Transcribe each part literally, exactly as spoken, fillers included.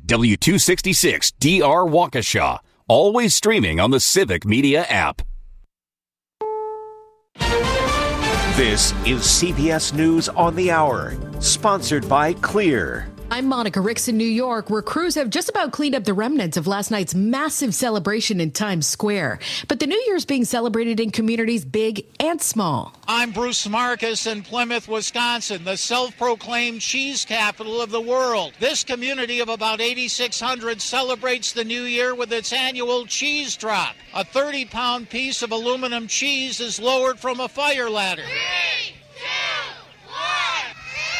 W two sixty-six D R Waukesha. Always streaming on the Civic Media app. This is C B S News on the Hour, sponsored by Clear. I'm Monica Ricks in New York, where crews have just about cleaned up the remnants of last night's massive celebration in Times Square. But the New Year's being celebrated in communities big and small. I'm Bruce Marcus in Plymouth, Wisconsin, the self-proclaimed cheese capital of the world. This community of about eighty-six hundred celebrates the new year with its annual cheese drop. A thirty-pound piece of aluminum cheese is lowered from a fire ladder. Three, two, one.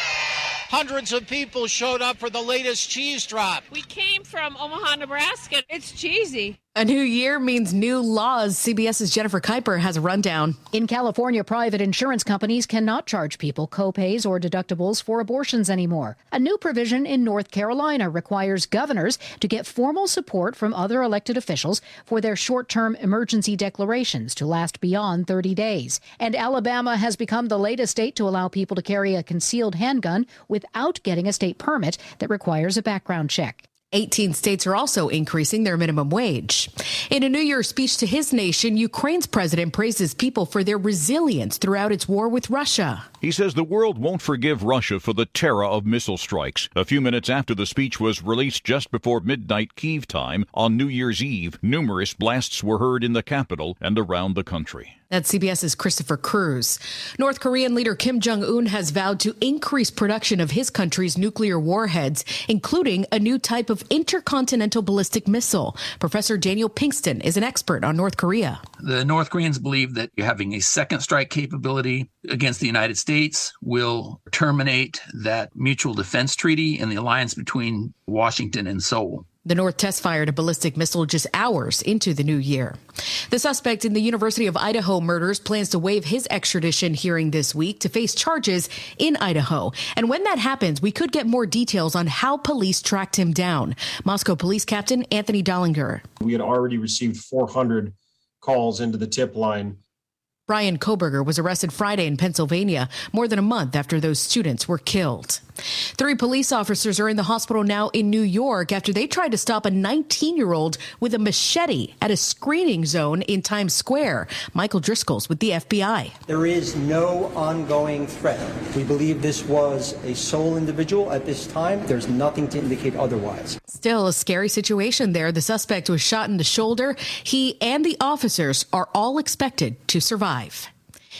Hundreds of people showed up for the latest cheese drop. We came from Omaha, Nebraska. It's cheesy. A new year means new laws. CBS's Jennifer Kuiper has a rundown. In California, private insurance companies cannot charge people co-pays or deductibles for abortions anymore. A new provision in North Carolina requires governors to get formal support from other elected officials for their short-term emergency declarations to last beyond thirty days. And Alabama has become the latest state to allow people to carry a concealed handgun without getting a state permit that requires a background check. eighteen states are also increasing their minimum wage. In a New Year's speech to his nation, Ukraine's president praises people for their resilience throughout its war with Russia. He says the world won't forgive Russia for the terror of missile strikes. A few minutes after the speech was released just before midnight Kyiv time on New Year's Eve, numerous blasts were heard in the capital and around the country. That's CBS's Christopher Cruz. North Korean leader Kim Jong-un has vowed to increase production of his country's nuclear warheads, including a new type of intercontinental ballistic missile. Professor Daniel Pinkston is an expert on North Korea. The North Koreans believe that having a second strike capability against the United States will terminate that mutual defense treaty and the alliance between Washington and Seoul. The North test fired a ballistic missile just hours into the new year. The suspect in the University of Idaho murders plans to waive his extradition hearing this week to face charges in Idaho. And when that happens, we could get more details on how police tracked him down. Moscow Police Captain Anthony Dollinger. We had already received four hundred calls into the tip line. Brian Koberger was arrested Friday in Pennsylvania, more than a month after those students were killed. Three police officers are in the hospital now in New York after they tried to stop a nineteen-year-old with a machete at a screening zone in Times Square. Michael Driscoll's with the F B I. There is no ongoing threat. We believe this was a sole individual at this time. There's nothing to indicate otherwise. Still a scary situation there. The suspect was shot in the shoulder. He and the officers are all expected to survive.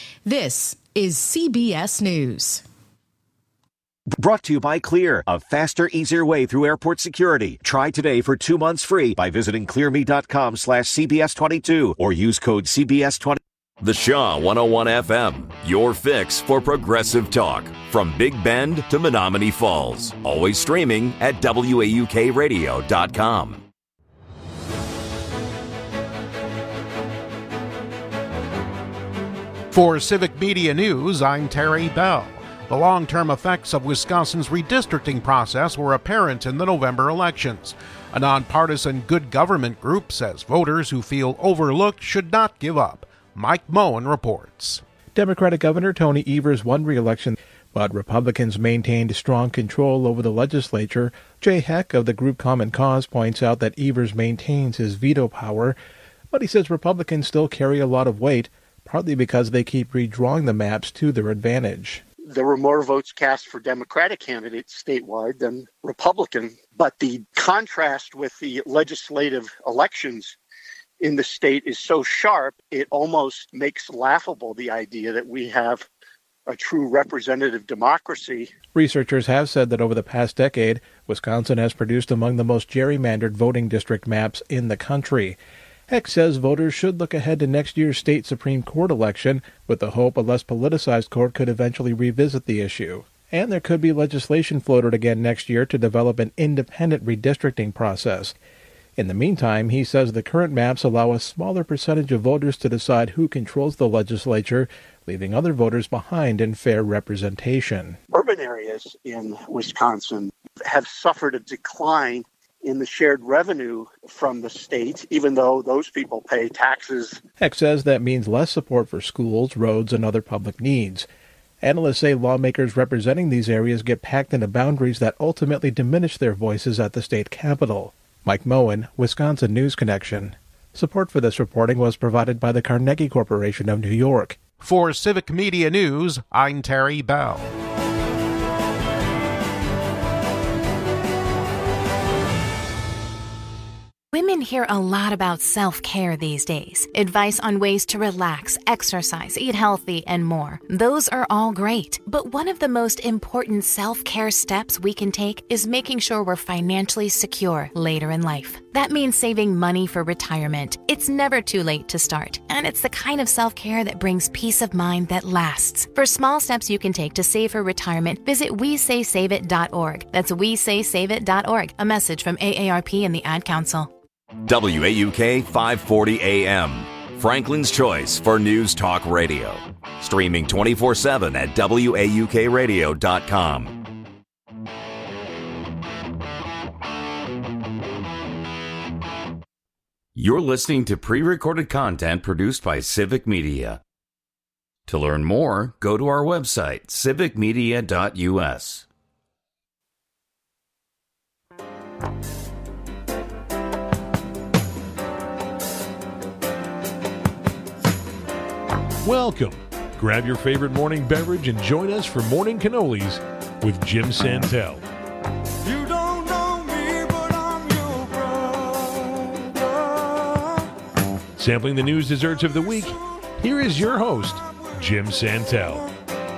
This is C B S News. Brought to you by Clear, a faster, easier way through airport security. Try today for two months free by visiting clearme.com slash CBS22 or use code C B S twenty. The Shaw one oh one F M, your fix for progressive talk. From Big Bend to Menominee Falls. Always streaming at W A U K radio dot com. For Civic Media News, I'm Terry Bell. The long-term effects of Wisconsin's redistricting process were apparent in the November elections. A nonpartisan good government group says voters who feel overlooked should not give up. Mike Moen reports. Democratic Governor Tony Evers won re-election, but Republicans maintained strong control over the legislature. Jay Heck of the group Common Cause points out that Evers maintains his veto power, but he says Republicans still carry a lot of weight, partly because they keep redrawing the maps to their advantage. There were more votes cast for Democratic candidates statewide than Republican, but the contrast with the legislative elections in the state is so sharp, it almost makes laughable the idea that we have a true representative democracy. Researchers have said that over the past decade, Wisconsin has produced among the most gerrymandered voting district maps in the country. Heck says voters should look ahead to next year's state Supreme Court election with the hope a less politicized court could eventually revisit the issue. And there could be legislation floated again next year to develop an independent redistricting process. In the meantime, he says the current maps allow a smaller percentage of voters to decide who controls the legislature, leaving other voters behind in fair representation. Urban areas in Wisconsin have suffered a decline in the shared revenue from the state, even though those people pay taxes. Heck says that means less support for schools, roads, and other public needs. Analysts say lawmakers representing these areas get packed into boundaries that ultimately diminish their voices at the state capitol. Mike Moen, Wisconsin News Connection. Support for this reporting was provided by the Carnegie Corporation of New York. For Civic Media News, I'm Terry Bell. Women hear a lot about self-care these days. Advice on ways to relax, exercise, eat healthy, and more. Those are all great. But one of the most important self-care steps we can take is making sure we're financially secure later in life. That means saving money for retirement. It's never too late to start. And it's the kind of self-care that brings peace of mind that lasts. For small steps you can take to save for retirement, visit we say save it dot org. That's we say save it dot org. A message from A A R P and the Ad Council. W A U K five forty A M, Franklin's choice for news talk radio. Streaming twenty-four seven at W A U K radio dot com. You're listening to pre-recorded content produced by Civic Media. To learn more, go to our website, civic media dot U S. Welcome. Grab your favorite morning beverage and join us for Morning Cannolis with Jim Santel. You don't know me, but I'm your brother. Sampling the news desserts of the week, here is your host, Jim Santel.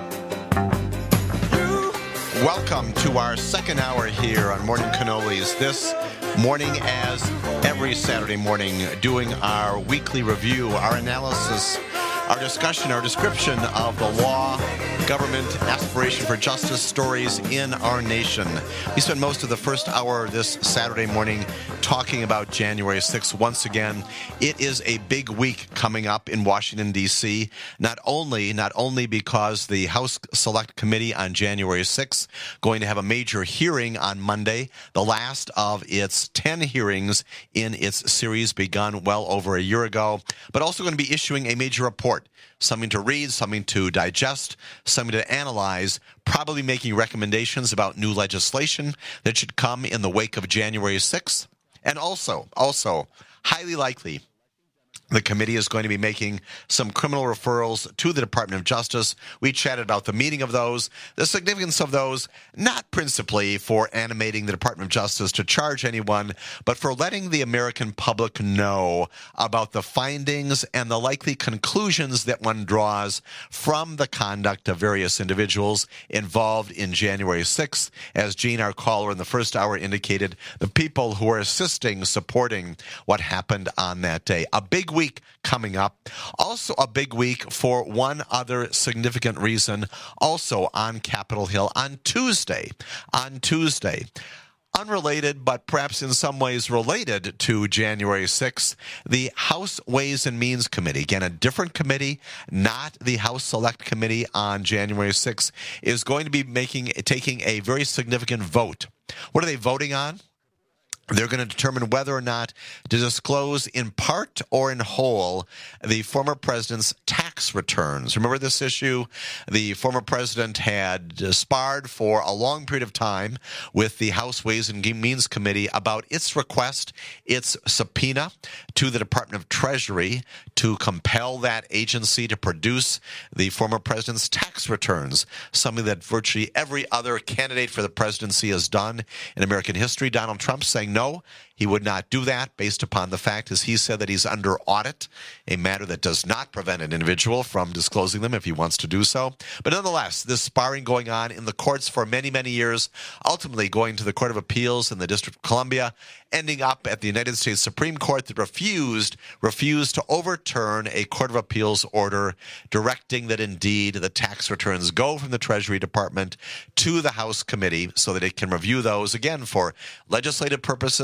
Welcome to our second hour here on Morning Cannolis. This morning, as every Saturday morning, doing our weekly review, our analysis, our discussion, our description of the law, government, aspiration for justice stories in our nation. We spent most of the first hour this Saturday morning talking about January sixth. Once again, it is a big week coming up in Washington, D C Not only, not only because the House Select Committee on January sixth going to have a major hearing on Monday, the last of its ten hearings in its series begun well over a year ago, but also going to be issuing a major report. Something to read, something to digest, something to analyze, probably making recommendations about new legislation that should come in the wake of January sixth. And also, also, highly likely, the committee is going to be making some criminal referrals to the Department of Justice. We chatted about the meaning of those, the significance of those, not principally for animating the Department of Justice to charge anyone, but for letting the American public know about the findings and the likely conclusions that one draws from the conduct of various individuals involved in January sixth. As Gene, our caller in the first hour, indicated, the people who are assisting, supporting what happened on that day. A big week week coming up. Also a big week for one other significant reason, also on Capitol Hill on Tuesday. On Tuesday. Unrelated, but perhaps in some ways related to January sixth, the House Ways and Means Committee, again, a different committee, not the House Select Committee on January sixth, is going to be making taking a very significant vote. What are they voting on? They're going to determine whether or not to disclose in part or in whole the former president's tax returns. Remember this issue? The former president had sparred for a long period of time with the House Ways and Means Committee about its request, its subpoena to the Department of Treasury to compel that agency to produce the former president's tax returns, something that virtually every other candidate for the presidency has done in American history. Donald Trump saying no. No, he would not do that based upon the fact, as he said, that he's under audit, a matter that does not prevent an individual from disclosing them if he wants to do so. But nonetheless, this sparring going on in the courts for many, many years, ultimately going to the Court of Appeals in the District of Columbia, ending up at the United States Supreme Court that refused, refused to overturn a Court of Appeals order directing that indeed the tax returns go from the Treasury Department to the House Committee so that it can review those, again, for legislative purposes, for oversight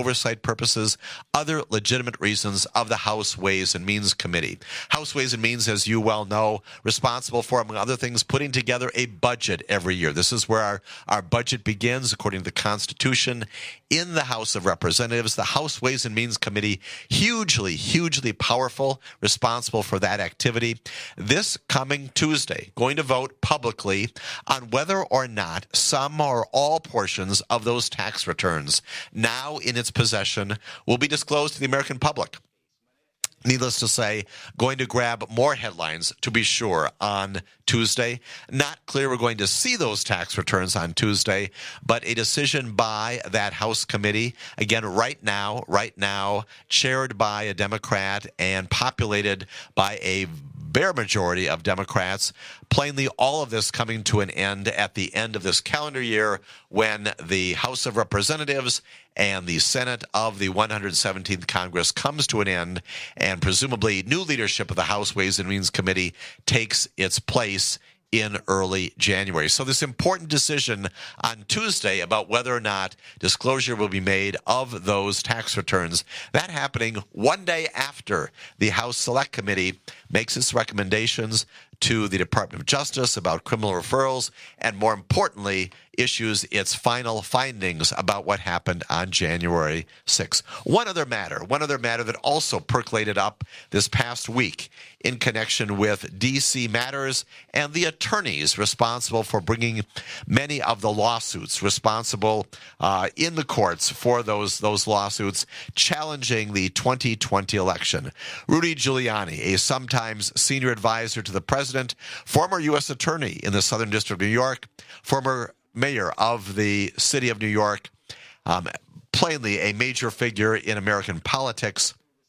oversight purposes, other legitimate reasons of the House Ways and Means Committee. House Ways and Means, as you well know, responsible for, among other things, putting together a budget every year. This is where our, our budget begins, according to the Constitution, in the House of Representatives. The House Ways and Means Committee, hugely, hugely powerful, responsible for that activity. This coming Tuesday, going to vote publicly on whether or not some or all portions of those tax returns now in its possession will be disclosed to the American public. Needless to say, going to grab more headlines, to be sure, on Tuesday. Not clear we're going to see those tax returns on Tuesday, but a decision by that House committee, again, right now, right now, chaired by a Democrat and populated by a bare majority of Democrats. Plainly, all of this coming to an end at the end of this calendar year when the House of Representatives and the Senate of the one hundred seventeenth Congress comes to an end, and presumably new leadership of the House Ways and Means Committee takes its place in early January. So this important decision on Tuesday about whether or not disclosure will be made of those tax returns, that happening one day after the House Select Committee makes its recommendations to the Department of Justice about criminal referrals, and more importantly, issues its final findings about what happened on January sixth. One other matter, one other matter that also percolated up this past week in connection with D C matters and the attorneys responsible for bringing many of the lawsuits, responsible uh, in the courts for those, those lawsuits challenging the twenty twenty election. Rudy Giuliani, a sometimes senior advisor to the president, former U S attorney in the Southern District of New York, former mayor of the city of New York, um, plainly a major figure in American politics,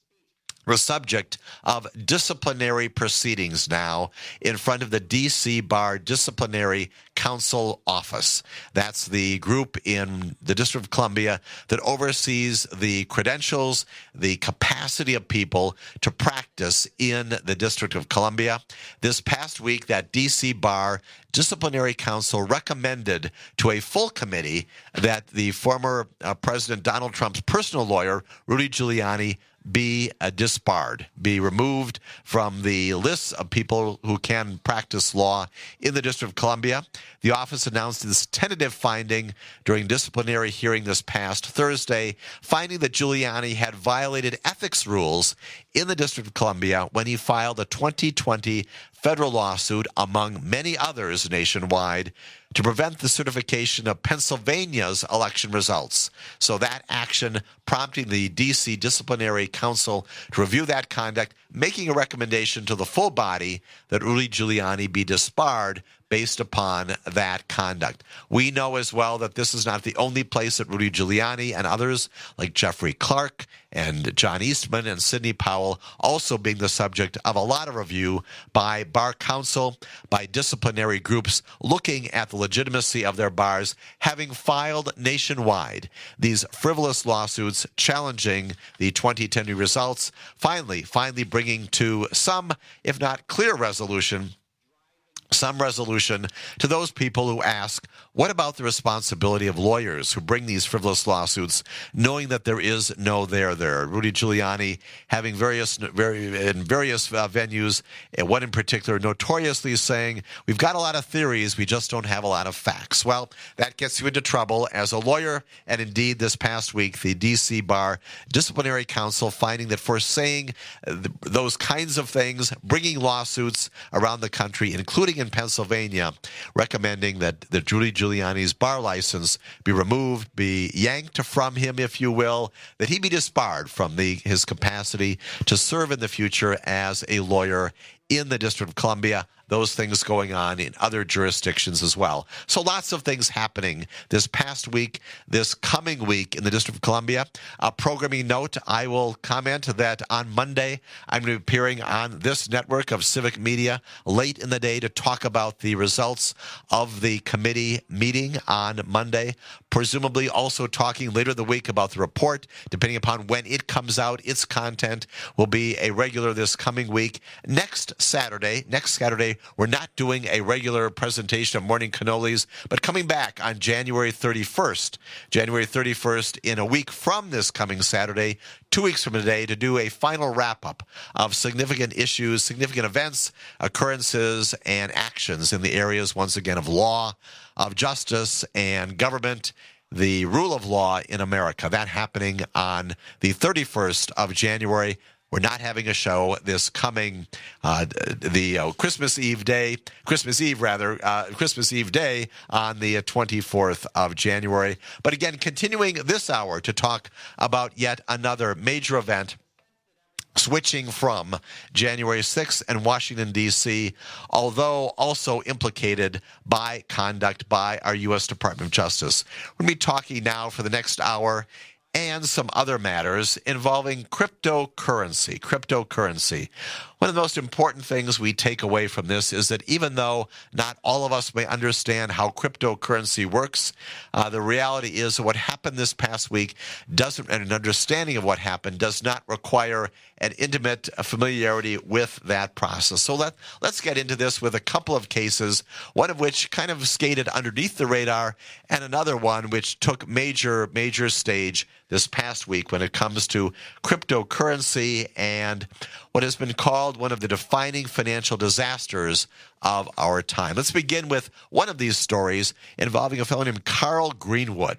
the subject of disciplinary proceedings now in front of the D C Bar Disciplinary Council Office. That's the group in the District of Columbia that oversees the credentials, the capacity of people to practice in the District of Columbia. This past week, that D C Bar Disciplinary Council recommended to a full committee that the former uh, President Donald Trump's personal lawyer, Rudy Giuliani, be uh, disbarred, be removed from the list of people who can practice law in the District of Columbia. The office announced this tentative finding during disciplinary hearing this past Thursday, finding that Giuliani had violated ethics rules in the District of Columbia when he filed a twenty twenty federal lawsuit, among many others nationwide, to prevent the certification of Pennsylvania's election results. So that action prompting the D C Disciplinary Council to review that conduct, making a recommendation to the full body that Rudy Giuliani be disbarred based upon that conduct. We know as well that this is not the only place that Rudy Giuliani and others like Jeffrey Clark and John Eastman and Sidney Powell also being the subject of a lot of review by bar counsel, by disciplinary groups looking at the legitimacy of their bars, having filed nationwide these frivolous lawsuits challenging the twenty twenty results, finally, finally bringing to some, if not clear resolution, some resolution to those people who ask, what about the responsibility of lawyers who bring these frivolous lawsuits, knowing that there is no there there? Rudy Giuliani having various very in various uh, venues, and one in particular notoriously saying, we've got a lot of theories, we just don't have a lot of facts. Well, that gets you into trouble as a lawyer, and indeed this past week, the D C Bar Disciplinary Council finding that for saying th- those kinds of things, bringing lawsuits around the country, including in Pennsylvania, recommending that, that Rudy Giuliani's bar license be removed, be yanked from him, if you will, that he be disbarred from the his capacity to serve in the future as a lawyer in the District of Columbia. Those things going on in other jurisdictions as well. So lots of things happening this past week, this coming week in the District of Columbia. A programming note, I will comment that on Monday, I'm going to be appearing on this network of civic media late in the day to talk about the results of the committee meeting on Monday. presumably also talking later in the week about the report. Depending upon when it comes out, its content will be a regular this coming week. Next Saturday, next Saturday, we're not doing a regular presentation of Morning Cannolis, but coming back on January thirty-first. January thirty-first, in a week from this coming Saturday, two weeks from today, to do a final wrap-up of significant issues, significant events, occurrences, and actions in the areas, once again, of law, of justice, and government, the rule of law in America. That happening on the thirty-first of January. We're not having a show this coming uh, the uh, Christmas Eve day, Christmas Eve rather, uh, Christmas Eve day on the twenty-fourth of January. But again, continuing this hour to talk about yet another major event, switching from January sixth and Washington, D C, although also implicated by conduct by our U S Department of Justice. We're going to be talking now for the next hour and some other matters involving cryptocurrency. Cryptocurrency. One of the most important things we take away from this is that even though not all of us may understand how cryptocurrency works, uh, the reality is that what happened this past week doesn't, and an understanding of what happened does not require an intimate familiarity with that process. So let, let's get into this with a couple of cases, one of which kind of skated underneath the radar, and another one which took major, major stage this past week when it comes to cryptocurrency and what has been called one of the defining financial disasters of our time. Let's begin with one of these stories involving a fellow named Carl Greenwood.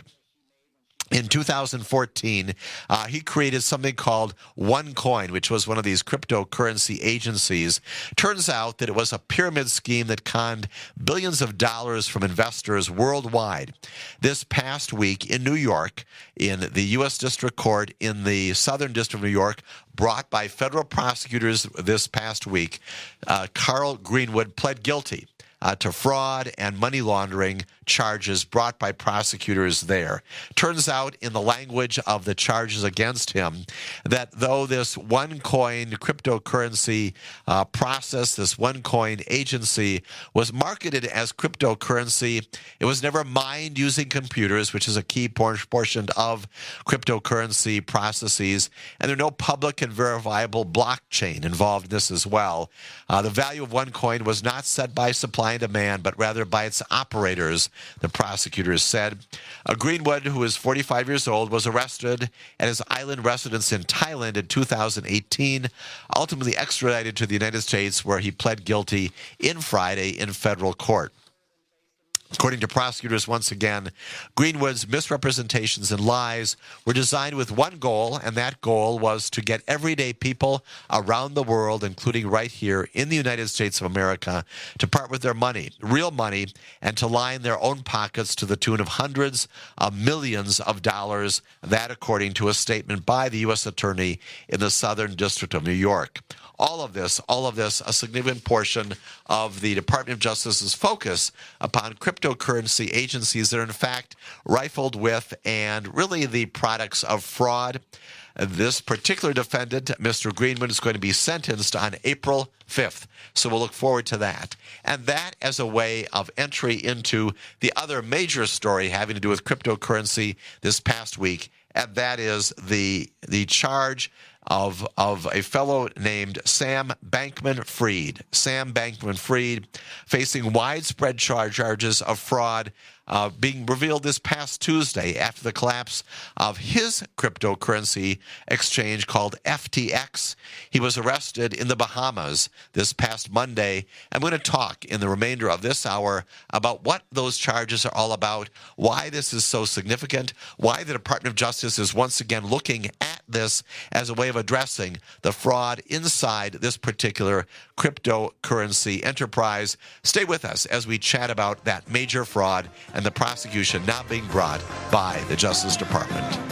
In two thousand fourteen, uh, he created something called OneCoin, which was one of these cryptocurrency agencies. Turns out that it was a pyramid scheme that conned billions of dollars from investors worldwide. This past week in New York, in the U S District Court in the Southern District of New York, brought by federal prosecutors this past week, uh, Carl Greenwood pled guilty Uh, to fraud and money laundering charges brought by prosecutors there. Turns out, in the language of the charges against him, that though this OneCoin cryptocurrency uh, process, this OneCoin agency, was marketed as cryptocurrency, it was never mined using computers, which is a key por- portion of cryptocurrency processes, and there's no public and verifiable blockchain involved in this as well. Uh, the value of OneCoin was not set by supply and demand, but rather by its operators, the prosecutors said. Uh, Greenwood, who is forty-five years old, was arrested at his island residence in Thailand in two thousand eighteen, ultimately extradited to the United States, where he pled guilty in Friday in federal court. According to prosecutors, once again, Greenwood's misrepresentations and lies were designed with one goal, and that goal was to get everyday people around the world, including right here in the United States of America, to part with their money, real money, and to line their own pockets to the tune of hundreds of millions of dollars. That, according to a statement by the U S Attorney in the Southern District of New York. All of this, all of this, a significant portion of the Department of Justice's focus upon cryptocurrency agencies that are in fact rifled with and really the products of fraud. This particular defendant, Mister Greenwood, is going to be sentenced on April fifth. So we'll look forward to that. And that as a way of entry into the other major story having to do with cryptocurrency this past week, and that is the the charge of of a fellow named Sam Bankman-Fried. Sam Bankman-Fried facing widespread charge charges of fraud uh, being revealed this past Tuesday after the collapse of his cryptocurrency exchange called F T X. He was arrested in the Bahamas this past Monday. I'm going to talk in the remainder of this hour about what those charges are all about, why this is so significant, why the Department of Justice is once again looking at this as a way of addressing the fraud inside this particular cryptocurrency enterprise. Stay with us as we chat about that major fraud and the prosecution now being brought by the Justice Department.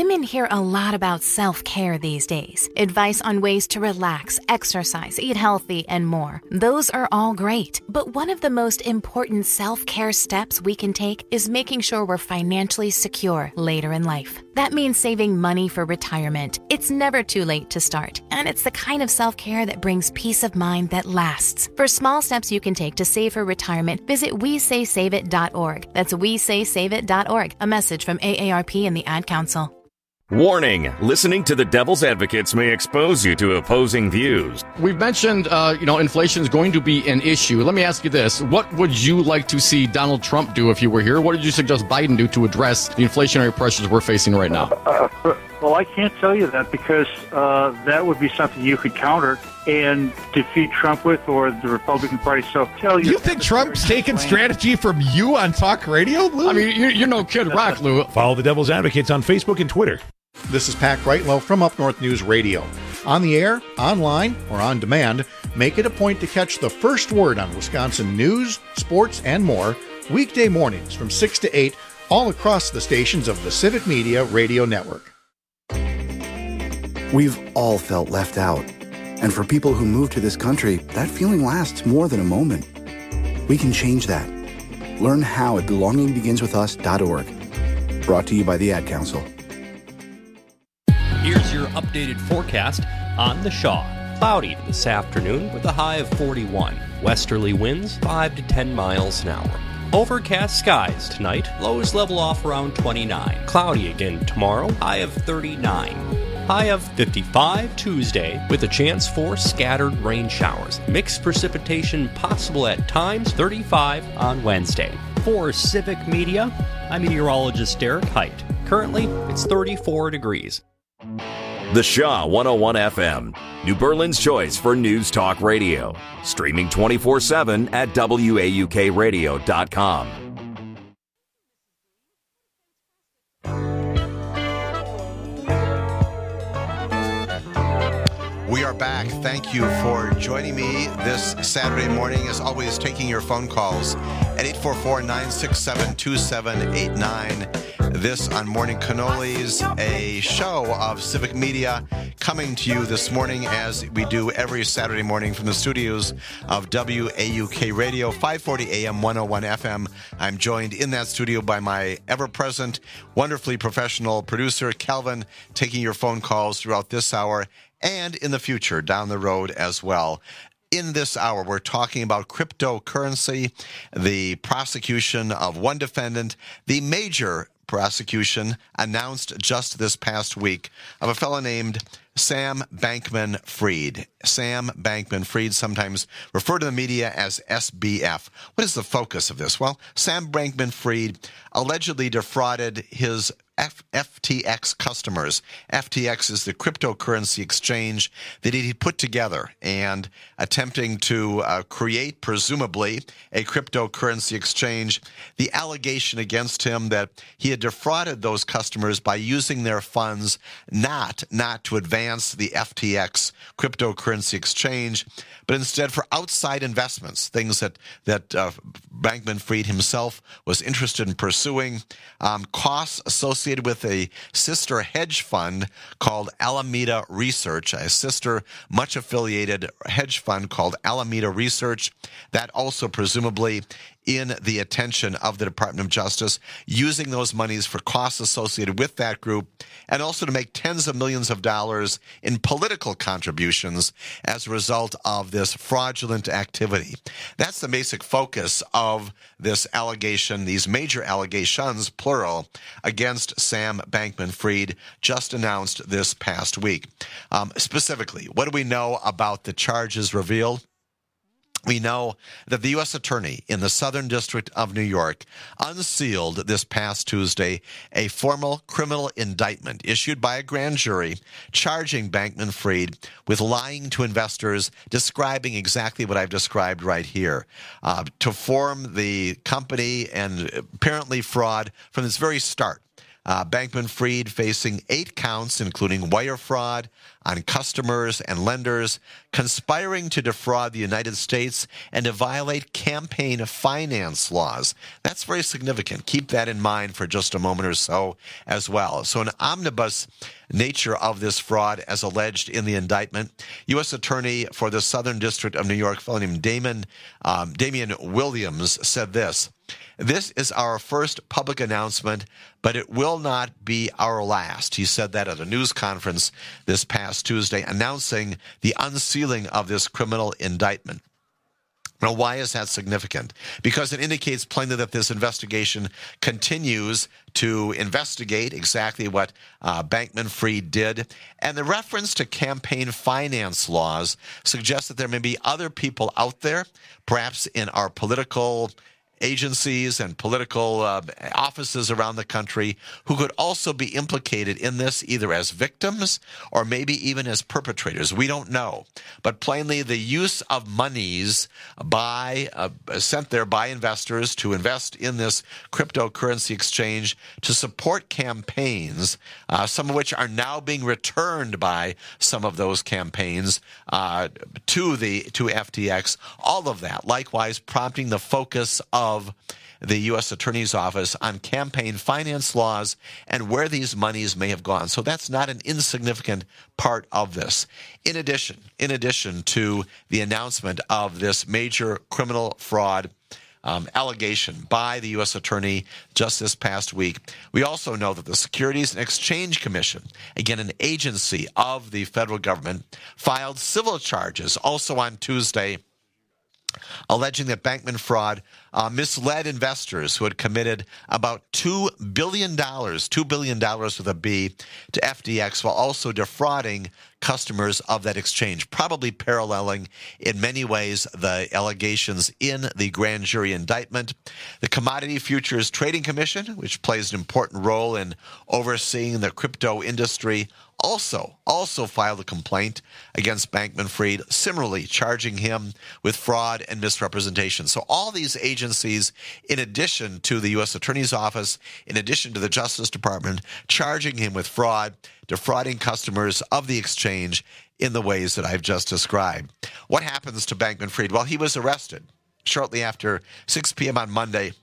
Women hear a lot about self-care these days. Advice on ways to relax, exercise, eat healthy, and more. Those are all great. But one of the most important self-care steps we can take is making sure we're financially secure later in life. That means saving money for retirement. It's never too late to start, and it's the kind of self-care that brings peace of mind that lasts. For small steps you can take to save for retirement, visit we say save it dot org. That's we say save it dot org. A message from A A R P and the Ad Council. Warning, listening to the devil's advocates may expose you to opposing views. We've mentioned, uh, you know, inflation is going to be an issue. Let me ask you this. What would you like to see Donald Trump do if you were here? What did you suggest Biden do to address the inflationary pressures we're facing right now? Uh, well, I can't tell you that because uh, that would be something you could counter and defeat Trump with, or the Republican Party. So tell you. You think Trump's taking strategy from you on talk radio, Lou? I mean, you're, you're no Kid Rock, Lou. Follow the Devil's Advocates on Facebook and Twitter. This is Pat Brightlow from Up North News Radio. On the air, online, or on demand, make it a point to catch the first word on Wisconsin news, sports, and more weekday mornings from six to eight all across the stations of the Civic Media Radio Network. We've all felt left out. And for people who move to this country, that feeling lasts more than a moment. We can change that. Learn how at belonging begins with us dot org. Brought to you by the Ad Council. Here's your updated forecast on the Shaw. Cloudy this afternoon with a high of forty-one. Westerly winds five to ten miles an hour. Overcast skies tonight. Lows level off around twenty-nine. Cloudy again tomorrow. High of thirty-nine. High of fifty-five Tuesday with a chance for scattered rain showers. Mixed precipitation possible at times. thirty-five on Wednesday. For Civic Media, I'm meteorologist Derek Height. Currently, it's thirty-four degrees. The Shaw one oh one F M, New Berlin's choice for news talk radio. Streaming twenty-four seven at W A U K radio dot com. We are back. Thank you for joining me this Saturday morning. As always, taking your phone calls at eight four four, nine six seven, two seven eight nine. This on Morning Cannolis, a show of Civic Media coming to you this morning as we do every Saturday morning from the studios of W A U K Radio, five forty A M, one oh one F M. I'm joined in that studio by my ever-present, wonderfully professional producer, Calvin, taking your phone calls throughout this hour and in the future down the road as well. In this hour, we're talking about cryptocurrency, the prosecution of one defendant, the major prosecution announced just this past week of a fellow named Sam Bankman-Fried. Sam Bankman-Fried, sometimes referred to the media as S B F. What is the focus of this? Well, Sam Bankman-Fried allegedly defrauded his F- FTX customers. F T X is the cryptocurrency exchange that he put together and attempting to uh, create, presumably, a cryptocurrency exchange. The allegation against him that he had defrauded those customers by using their funds not, not to advance the F T X cryptocurrency exchange, but instead for outside investments, things that, that uh, Bankman-Fried himself was interested in pursuing, um, costs associated with a sister hedge fund called Alameda Research, a sister much affiliated hedge fund called Alameda Research, that also presumably in the attention of the Department of Justice, using those monies for costs associated with that group, and also to make tens of millions of dollars in political contributions as a result of this fraudulent activity. That's the basic focus of this allegation, these major allegations, plural, against Sam Bankman-Fried, just announced this past week. Um, specifically, what do we know about the charges revealed? We know that the U S Attorney in the Southern District of New York unsealed this past Tuesday a formal criminal indictment issued by a grand jury charging Bankman-Fried with lying to investors, describing exactly what I've described right here, uh, to form the company and apparently fraud from its very start. Uh, Bankman-Fried facing eight counts, including wire fraud, on customers and lenders conspiring to defraud the United States and to violate campaign finance laws. That's very significant. Keep that in mind for just a moment or so as well. So an omnibus nature of this fraud as alleged in the indictment. U S Attorney for the Southern District of New York, fellow named Damon, um, Damian Williams, said this: "This is our first public announcement, but it will not be our last." He said that at a news conference this past Tuesday, announcing the unsealing of this criminal indictment. Now, why is that significant? Because it indicates plainly that this investigation continues to investigate exactly what uh, Bankman-Fried did. And the reference to campaign finance laws suggests that there may be other people out there, perhaps in our political agencies and political uh, offices around the country, who could also be implicated in this, either as victims or maybe even as perpetrators. We don't know. But plainly, the use of monies by uh, sent there by investors to invest in this cryptocurrency exchange to support campaigns, uh, some of which are now being returned by some of those campaigns uh, to the to F T X. All of that, likewise, prompting the focus of of the U S Attorney's Office on campaign finance laws and where these monies may have gone. So that's not an insignificant part of this. In addition, in addition to the announcement of this major criminal fraud Um, allegation by the U S Attorney just this past week, we also know that the Securities and Exchange Commission, again an agency of the federal government, filed civil charges also on Tuesday, alleging that Bankman-Fried uh, misled investors who had committed about two billion dollars, two billion dollars with a B, to F T X, while also defrauding customers of that exchange, probably paralleling in many ways the allegations in the grand jury indictment. The Commodity Futures Trading Commission, which plays an important role in overseeing the crypto industry, also also filed a complaint against Bankman-Fried, similarly charging him with fraud and misrepresentation. So all these agencies, in addition to the U S Attorney's Office, in addition to the Justice Department, charging him with fraud, defrauding customers of the exchange in the ways that I've just described. What happens to Bankman-Fried? Well, he was arrested shortly after six p.m. on Monday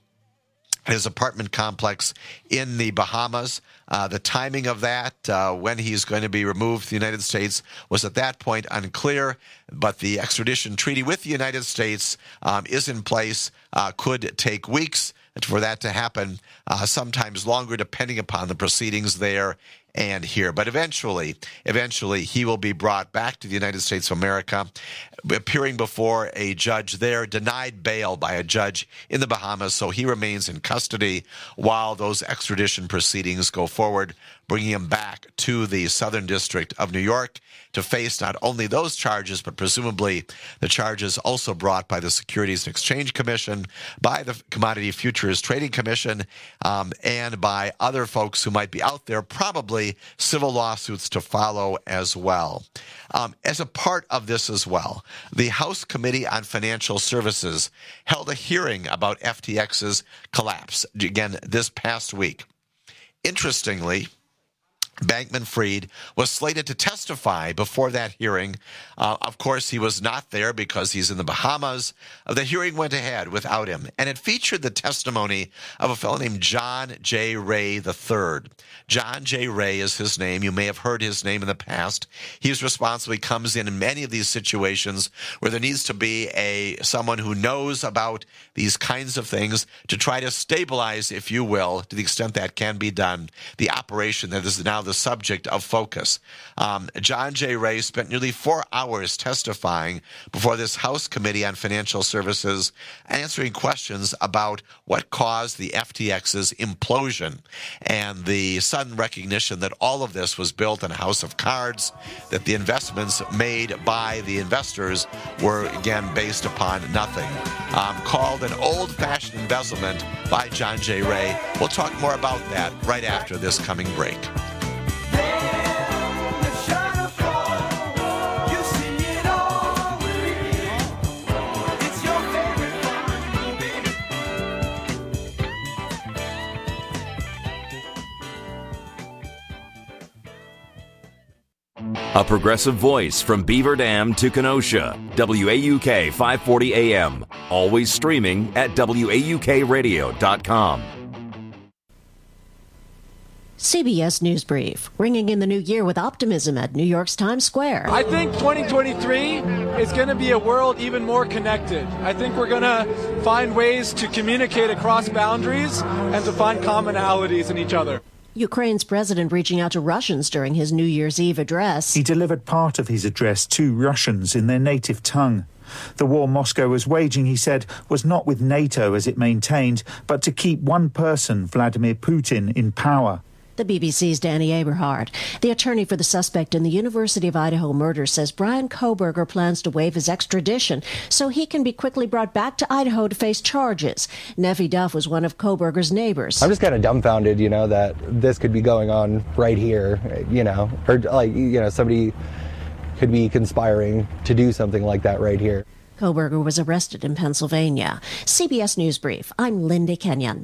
at his apartment complex in the Bahamas. Uh, the timing of that, uh, when he's going to be removed to the United States, was at that point unclear, but the extradition treaty with the United States um, is in place, uh, could take weeks for that to happen, uh, sometimes longer depending upon the proceedings there and here. But eventually, eventually he will be brought back to the United States of America, appearing before a judge there, denied bail by a judge in the Bahamas, so he remains in custody while those extradition proceedings go forward, bringing him back to the Southern District of New York to face not only those charges, but presumably the charges also brought by the Securities and Exchange Commission, by the Commodity Futures Trading Commission, um, and by other folks who might be out there, probably civil lawsuits to follow as well. Um, as a part of this as well, the House Committee on Financial Services held a hearing about F T X's collapse, again, this past week. Interestingly, Bankman-Fried was slated to testify before that hearing. Uh, of course, he was not there because he's in the Bahamas. Uh, the hearing went ahead without him, and it featured the testimony of a fellow named John J. Ray the third. John J. Ray is his name. You may have heard his name in the past. He's responsible. He comes in in many of these situations where there needs to be a someone who knows about these kinds of things to try to stabilize, if you will, to the extent that can be done, the operation that is now the the subject of focus. Um, John J. Ray spent nearly four hours testifying before this House Committee on Financial Services, answering questions about what caused the F T X's implosion and the sudden recognition that all of this was built on a house of cards, that the investments made by the investors were, again, based upon nothing. Um, called an old-fashioned embezzlement by John J. Ray. We'll talk more about that right after this coming break. A progressive voice from Beaver Dam to Kenosha. W A U K five forty A M. Always streaming at W A U K radio dot com. C B S News Brief, ringing in the new year with optimism at New York's Times Square. I think twenty twenty-three is going to be a world even more connected. I think we're going to find ways to communicate across boundaries and to find commonalities in each other. Ukraine's president reaching out to Russians during his New Year's Eve address. He delivered part of his address to Russians in their native tongue. The war Moscow was waging, he said, was not with NATO as it maintained, but to keep one person, Vladimir Putin, in power. The B B C's Danny Eberhard. The attorney for the suspect in the University of Idaho murder says Brian Kohberger plans to waive his extradition so he can be quickly brought back to Idaho to face charges. Neffy Duff was one of Kohberger's neighbors. I'm just kind of dumbfounded, you know, that this could be going on right here, you know, or like, you know, somebody could be conspiring to do something like that right here. Kohberger was arrested in Pennsylvania. C B S News Brief. I'm Linda Kenyon.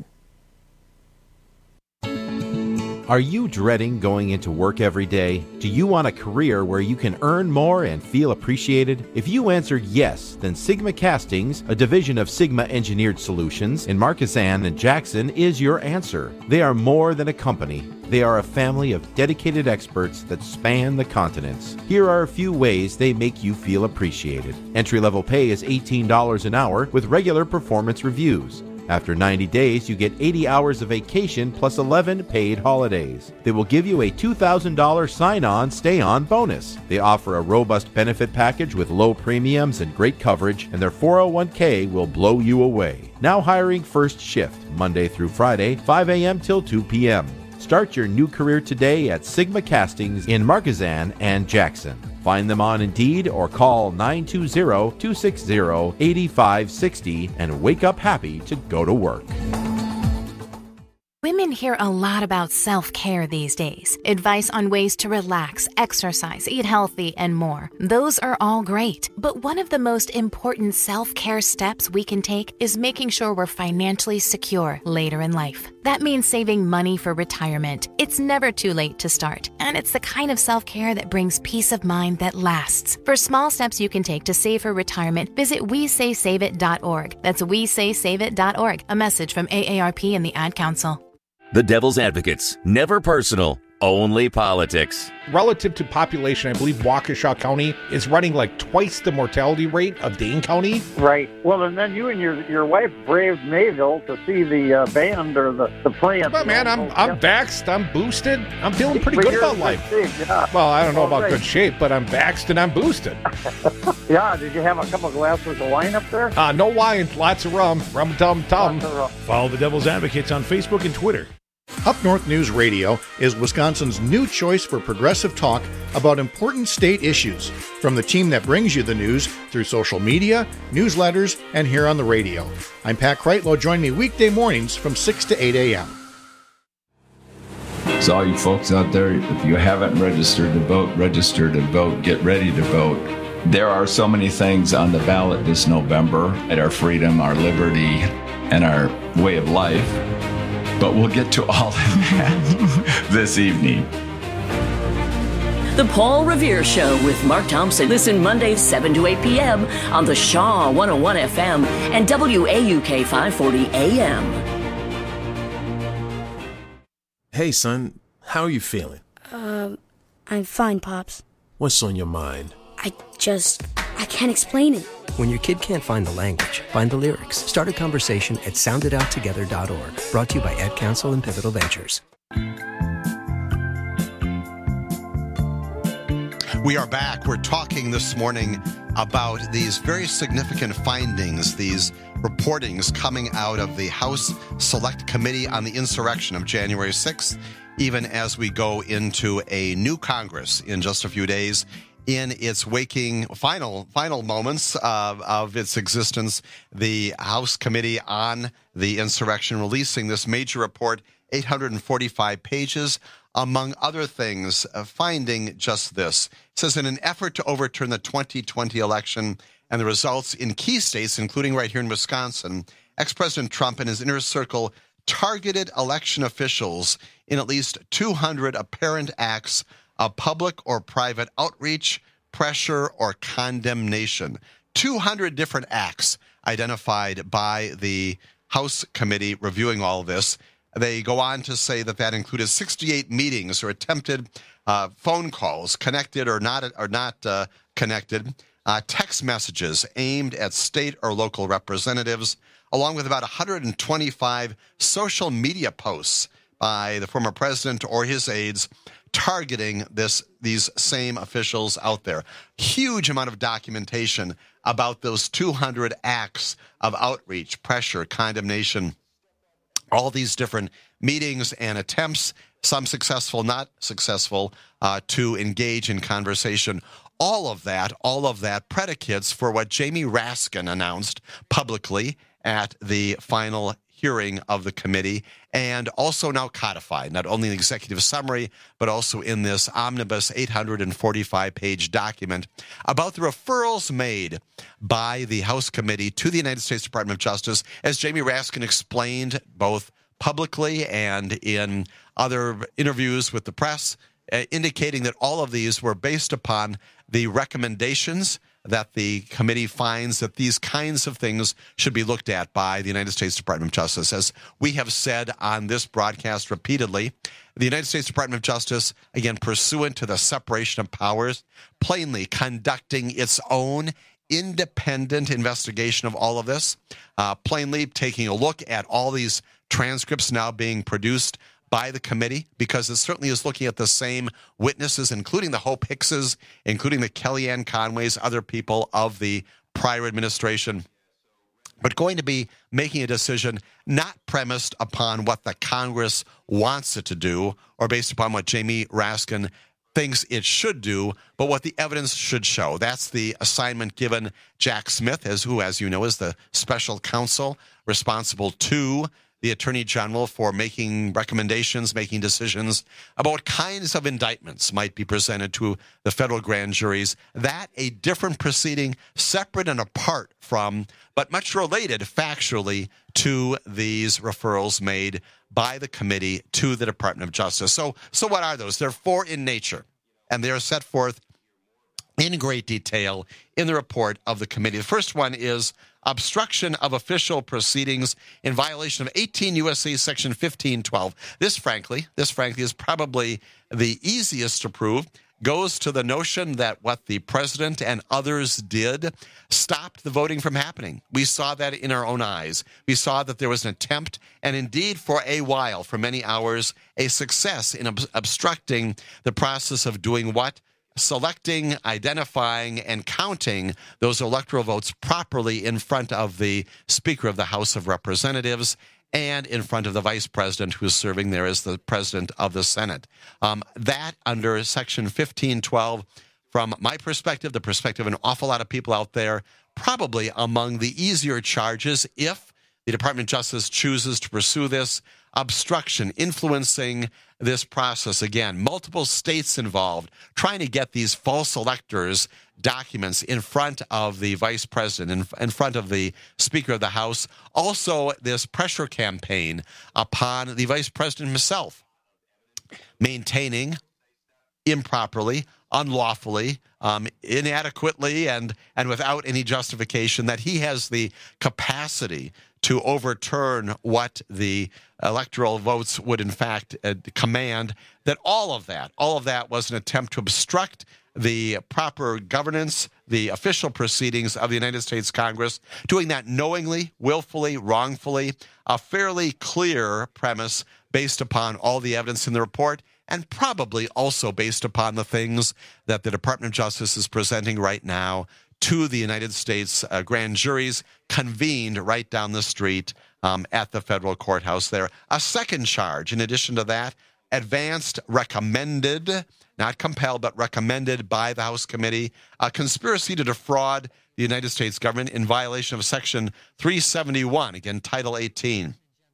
Are you dreading going into work every day? Do you want a career where you can earn more and feel appreciated? If you answered yes, then Sigma Castings, a division of Sigma Engineered Solutions in Marquezan and Jackson, is your answer. They are more than a company. They are a family of dedicated experts that span the continents. Here are a few ways they make you feel appreciated. Entry-level pay is eighteen dollars an hour with regular performance reviews. After ninety days, you get eighty hours of vacation plus eleven paid holidays. They will give you a two thousand dollars sign-on, stay-on bonus. They offer a robust benefit package with low premiums and great coverage, and their four oh one k will blow you away. Now hiring first shift, Monday through Friday, five a.m. till two p.m. Start your new career today at Sigma Castings in Marquezan and Jackson. Find them on Indeed or call nine two zero, two six zero, eight five six zero and wake up happy to go to work. Women hear a lot about self-care these days. Advice on ways to relax, exercise, eat healthy, and more. Those are all great. But one of the most important self-care steps we can take is making sure we're financially secure later in life. That means saving money for retirement. It's never too late to start. And it's the kind of self-care that brings peace of mind that lasts. For small steps you can take to save for retirement, visit we say save it dot org. That's we say save it dot org. A message from A A R P and the Ad Council. The Devil's Advocates. Never personal, only politics. Relative to population, I believe Waukesha County is running like twice the mortality rate of Dane County. Right. Well, and then you and your your wife braved Mayville to see the uh, band or the, the plant. But man, I'm I'm vaxxed, I'm boosted, I'm feeling pretty good about life. Shape, yeah. Well, I don't know about right. good shape, but I'm vaxxed and I'm boosted. Yeah, did you have a couple glasses of wine up there? Uh, no wine, lots of rum, rum tum tum. Follow the Devil's Advocates on Facebook and Twitter. Up North News Radio is Wisconsin's new choice for progressive talk about important state issues, from the team that brings you the news through social media, newsletters, and here on the radio. I'm Pat Kreitlow. Join me weekday mornings from six to eight a.m. So all you folks out there, if you haven't registered to vote, register to vote, get ready to vote. There are so many things on the ballot this November at our freedom, our liberty, and our way of life. But we'll get to all of that this evening. The Paul Revere Show with Mark Thompson. Listen Mondays seven to eight p.m. on the Shaw one oh one F M and W A U K five forty A M. Hey, son, how are you feeling? Um, I'm fine, Pops. What's on your mind? I just, I can't explain it. When your kid can't find the language, find the lyrics. Start a conversation at sound it out together dot org. Brought to you by Ad Council and Pivotal Ventures. We are back. We're talking this morning about these very significant findings, these reportings coming out of the House Select Committee on the Insurrection of January sixth, even as we go into a new Congress in just a few days. In its waking final final moments of, of its existence, the House Committee on the Insurrection releasing this major report, eight hundred forty-five pages, among other things, uh, finding just this. It says, in an effort to overturn the twenty twenty election and the results in key states, including right here in Wisconsin, ex-President Trump and his inner circle targeted election officials in at least two hundred apparent acts of public or private outreach, pressure, or condemnation. two hundred different acts identified by the House committee reviewing all of this. They go on to say that that included sixty-eight meetings or attempted uh, phone calls, connected or not, or not uh, connected, uh, text messages aimed at state or local representatives, along with about one hundred twenty-five social media posts by the former president or his aides targeting this these same officials out there. Huge amount of documentation about those two hundred acts of outreach, pressure, condemnation, all these different meetings and attempts, some successful, not successful, uh, to engage in conversation. All of that, all of that predicates for what Jamie Raskin announced publicly at the final hearing of the committee, and also now codified, not only in the executive summary, but also in this omnibus eight hundred forty-five page document about the referrals made by the House committee to the United States Department of Justice, as Jamie Raskin explained both publicly and in other interviews with the press, uh, indicating that all of these were based upon the recommendations that the committee finds that these kinds of things should be looked at by the United States Department of Justice. As we have said on this broadcast repeatedly, the United States Department of Justice, again, pursuant to the separation of powers, plainly conducting its own independent investigation of all of this, uh, plainly taking a look at all these transcripts now being produced by the committee, because it certainly is looking at the same witnesses, including the Hope Hickses, including the Kellyanne Conways, other people of the prior administration, but going to be making a decision not premised upon what the Congress wants it to do or based upon what Jamie Raskin thinks it should do, but what the evidence should show. That's the assignment given Jack Smith, as who, as you know, is the special counsel responsible to the Attorney General for making recommendations, making decisions about what kinds of indictments might be presented to the federal grand juries. That a different proceeding, separate and apart from, but much related factually to these referrals made by the committee to the Department of Justice. So, so what are those? They're four in nature, and they are set forth in great detail in the report of the committee. The first one is obstruction of official proceedings in violation of eighteen U S C Section fifteen twelve. This, frankly, this frankly is probably the easiest to prove. Goes to the notion that what the president and others did stopped the voting from happening. We saw that in our own eyes. We saw that there was an attempt, and indeed for a while, for many hours, a success in ob- obstructing the process of doing what? Selecting, identifying, and counting those electoral votes properly in front of the Speaker of the House of Representatives and in front of the Vice President, who's serving there as the President of the Senate. Um, that, under Section fifteen twelve, from my perspective, the perspective of an awful lot of people out there, probably among the easier charges if the Department of Justice chooses to pursue this. Obstruction, influencing this process. Again, multiple states involved, trying to get these false electors' documents in front of the vice president, in, in front of the Speaker of the House. Also, this pressure campaign upon the vice president himself, maintaining improperly, unlawfully, um, inadequately, and, and without any justification that he has the capacity to overturn what the electoral votes would in fact uh, command, that all of that, all of that was an attempt to obstruct the proper governance, the official proceedings of the United States Congress, doing that knowingly, willfully, wrongfully, a fairly clear premise based upon all the evidence in the report, and probably also based upon the things that the Department of Justice is presenting right now to the United States uh, grand juries convened right down the street um, at the federal courthouse there. A second charge, in addition to that, advanced, recommended, not compelled, but recommended by the House committee, a conspiracy to defraud the United States government in violation of Section three seventy-one, again, Title eighteen.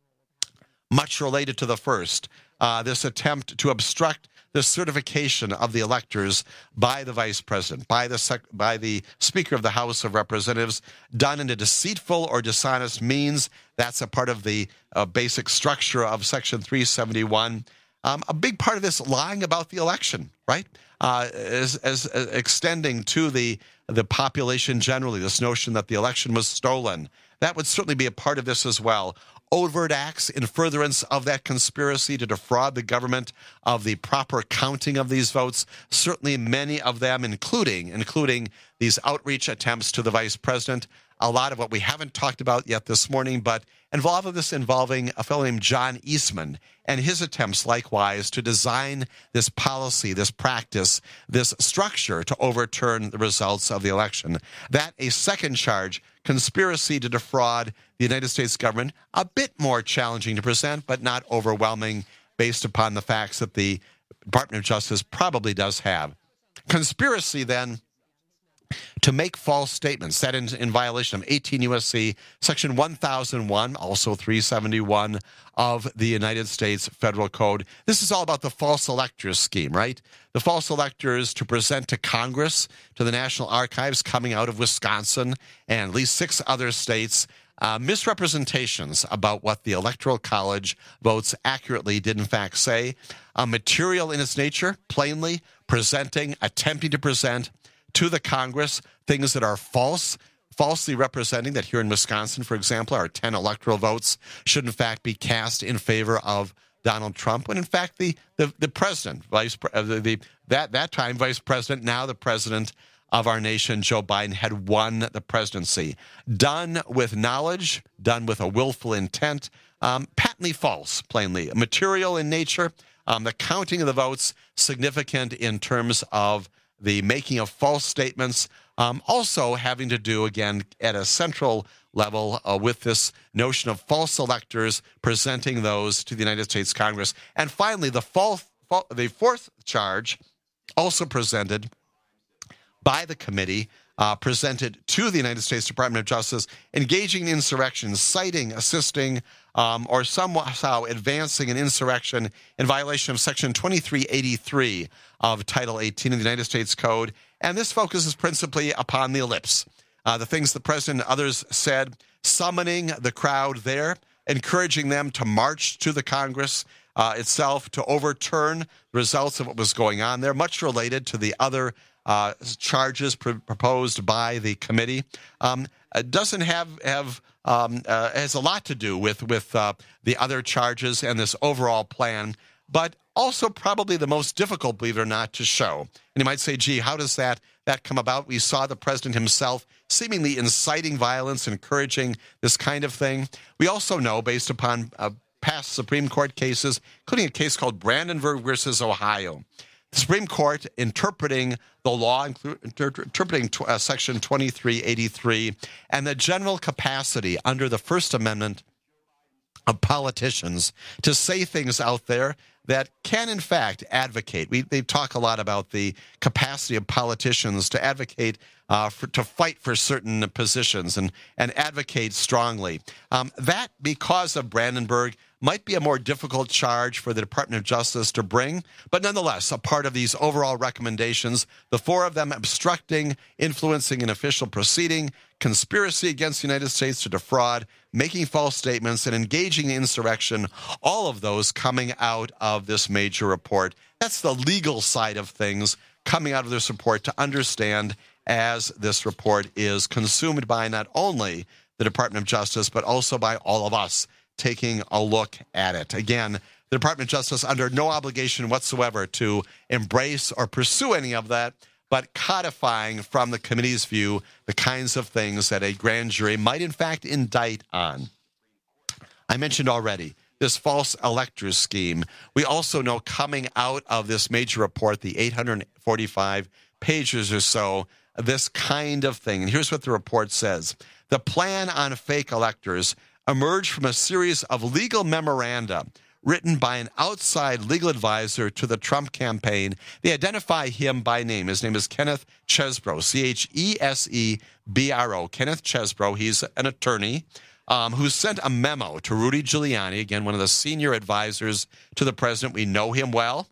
Much related to the first, uh, this attempt to obstruct the certification of the electors by the vice president, by the sec- by the Speaker of the House of Representatives, done in a deceitful or dishonest means. That's a part of the uh, basic structure of Section three seventy-one. Um, a big part of this lying about the election, right? Uh, as, as, as extending to the the population generally, this notion that the election was stolen. That would certainly be a part of this as well. Overt acts in furtherance of that conspiracy to defraud the government of the proper counting of these votes. Certainly many of them, including including these outreach attempts to the vice president. A lot of what we haven't talked about yet this morning, but involved with this involving a fellow named John Eastman and his attempts likewise to design this policy, this practice, this structure to overturn the results of the election. That a second charge, conspiracy to defraud the United States government, a bit more challenging to present, but not overwhelming based upon the facts that the Department of Justice probably does have. Conspiracy, then, to make false statements, that in, in violation of eighteen U S C Section one thousand one, also three seventy-one of the United States Federal Code. This is all about the false electors scheme, right? The false electors to present to Congress, to the National Archives coming out of Wisconsin and at least six other states, uh, misrepresentations about what the Electoral College votes accurately did in fact say. Uh, material in its nature, plainly presenting, attempting to present to the Congress things that are false, falsely representing that here in Wisconsin, for example, our ten electoral votes should in fact be cast in favor of Donald Trump, when in fact the the, the president, vice uh, the, the that that time vice president, now the president of our nation, Joe Biden, had won the presidency. Done with knowledge, done with a willful intent, um, patently false, plainly material in nature. Um, the counting of the votes significant in terms of the making of false statements, um, also having to do, again, at a central level uh, with this notion of false electors, presenting those to the United States Congress. And finally, the, false, the fourth charge, also presented by the committee, uh, presented to the United States Department of Justice, engaging in insurrection, citing, assisting, um, or somehow advancing an insurrection in violation of Section twenty-three eighty-three of Title eighteen of the United States Code. And this focuses principally upon the ellipse, uh, the things the president and others said, summoning the crowd there, encouraging them to march to the Congress uh, itself to overturn the results of what was going on there, much related to the other uh, charges pr- proposed by the committee. Um, it doesn't have have um, uh, has a lot to do with with uh, the other charges and this overall plan, but also probably the most difficult, believe it or not, to show. And you might say, gee, how does that that come about? We saw the president himself seemingly inciting violence, encouraging this kind of thing. We also know, based upon uh, past Supreme Court cases, including a case called Brandenburg versus Ohio, the Supreme Court interpreting the law, inter- interpreting t- uh, Section twenty-three eighty-three, and the general capacity under the First Amendment of politicians to say things out there that can, in fact, advocate. We, they talk a lot about the capacity of politicians to advocate, uh, for, to fight for certain positions and, and advocate strongly. Um, that, because of Brandenburg, might be a more difficult charge for the Department of Justice to bring, but nonetheless, a part of these overall recommendations, the four of them obstructing, influencing an official proceeding, conspiracy against the United States to defraud, making false statements, and engaging in insurrection, all of those coming out of this major report. That's the legal side of things coming out of this report to understand as this report is consumed by not only the Department of Justice, but also by all of us taking a look at it. Again, the Department of Justice under no obligation whatsoever to embrace or pursue any of that, but codifying from the committee's view the kinds of things that a grand jury might in fact indict on. I mentioned already this false electors scheme. We also know coming out of this major report, the eight hundred forty-five pages or so, this kind of thing. And here's what the report says. The plan on fake electors emerged from a series of legal memoranda written by an outside legal advisor to the Trump campaign. They identify him by name. His name is Kenneth Chesebro, C H E S E B R O. Kenneth Chesebro. He's an attorney um, who sent a memo to Rudy Giuliani, again, one of the senior advisors to the president. We know him well,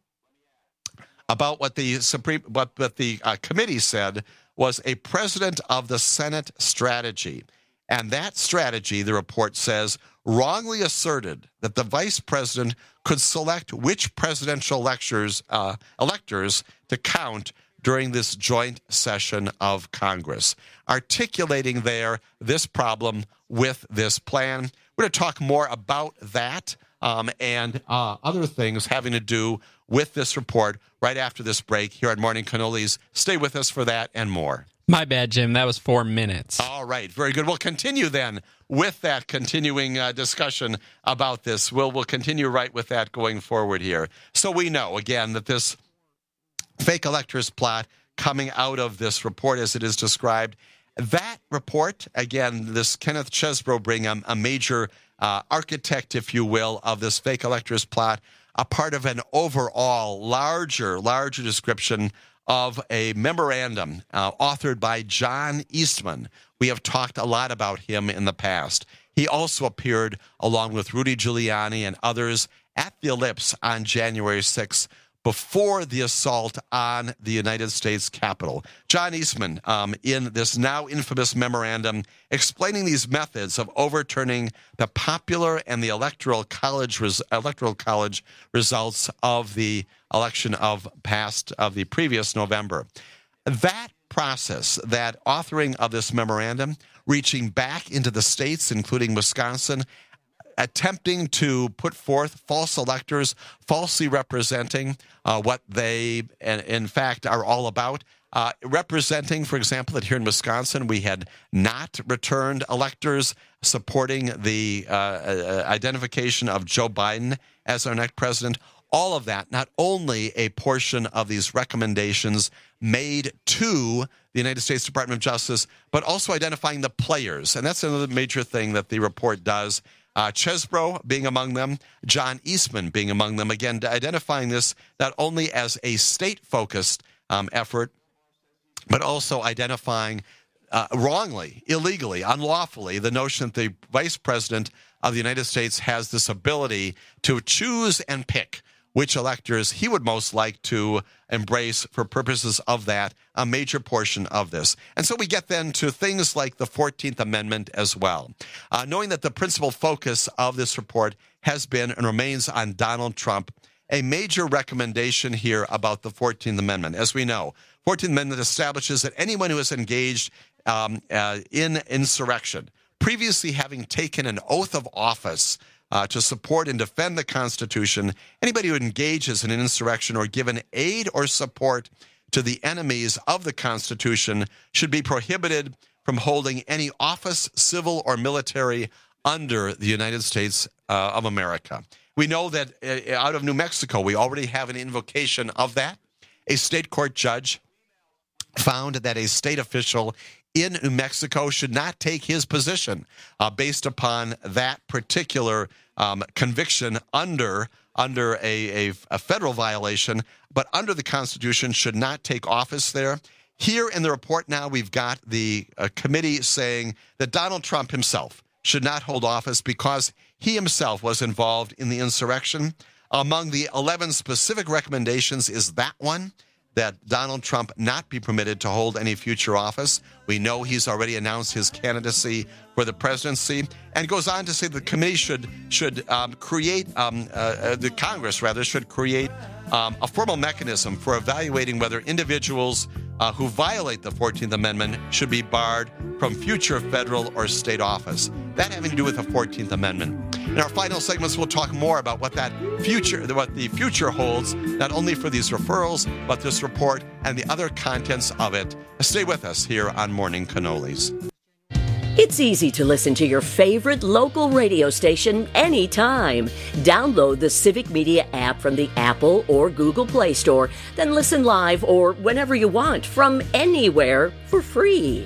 about what the Supreme, what, what the uh, committee said was a president of the Senate strategy. And that strategy, the report says, wrongly asserted that the vice president could select which presidential lectures, uh, electors to count during this joint session of Congress, articulating there this problem with this plan. We're going to talk more about that um, and uh, other things having to do with this report right after this break here at Morning Cannolis. Stay with us for that and more. My bad, Jim. That was four minutes. All right. Very good. We'll continue then with that continuing uh, discussion about this. We'll, we'll continue right with that going forward here. So we know, again, that this fake electors plot coming out of this report as it is described, that report, again, this Kenneth Chesebro being a, a major uh, architect, if you will, of this fake electors plot, a part of an overall larger, larger description of a memorandum uh, authored by John Eastman. We have talked a lot about him in the past. He also appeared along with Rudy Giuliani and others at the Ellipse on January sixth before the assault on the United States Capitol. John Eastman, um, in this now infamous memorandum, explaining these methods of overturning the popular and the electoral college res- electoral college results of the election of past of the previous November. That process, that authoring of this memorandum, reaching back into the states, including Wisconsin, attempting to put forth false electors, falsely representing uh, what they, in, in fact, are all about. Uh, representing, for example, that here in Wisconsin, we had not returned electors supporting the uh, uh, identification of Joe Biden as our next president. All of that, not only a portion of these recommendations made to the United States Department of Justice, but also identifying the players. And that's another major thing that the report does. Uh, Chesebro being among them, John Eastman being among them, again, identifying this not only as a state-focused um, effort, but also identifying uh, wrongly, illegally, unlawfully, the notion that the vice president of the United States has this ability to choose and pick which electors he would most like to embrace for purposes of that, a major portion of this. And so we get then to things like the fourteenth Amendment as well. Uh, knowing that the principal focus of this report has been and remains on Donald Trump, a major recommendation here about the fourteenth Amendment. As we know, fourteenth Amendment establishes that anyone who is engaged um, uh, in insurrection, previously having taken an oath of office Uh, to support and defend the Constitution, anybody who engages in an insurrection or given aid or support to the enemies of the Constitution should be prohibited from holding any office, civil or military, under the United States uh, of America. We know that uh, out of New Mexico, we already have an invocation of that. A state court judge found that a state official in New Mexico should not take his position uh, based upon that particular um, conviction under under a, a, a federal violation, but under the Constitution should not take office there. Here in the report now, we've got the uh, committee saying that Donald Trump himself should not hold office because he himself was involved in the insurrection. Among the eleven specific recommendations is that one, that Donald Trump not be permitted to hold any future office. We know he's already announced his candidacy for the presidency, and goes on to say the committee should should um, create, um, uh, the Congress rather, should create um, a formal mechanism for evaluating whether individuals uh, who violate the fourteenth Amendment should be barred from future federal or state office. That having to do with the fourteenth Amendment. In our final segments, we'll talk more about what that future, what the future holds, not only for these referrals, but this report and the other contents of it. Stay with us here on Morning Cannolis. It's easy to listen to your favorite local radio station anytime. Download the Civic Media app from the Apple or Google Play Store, then listen live or whenever you want from anywhere for free.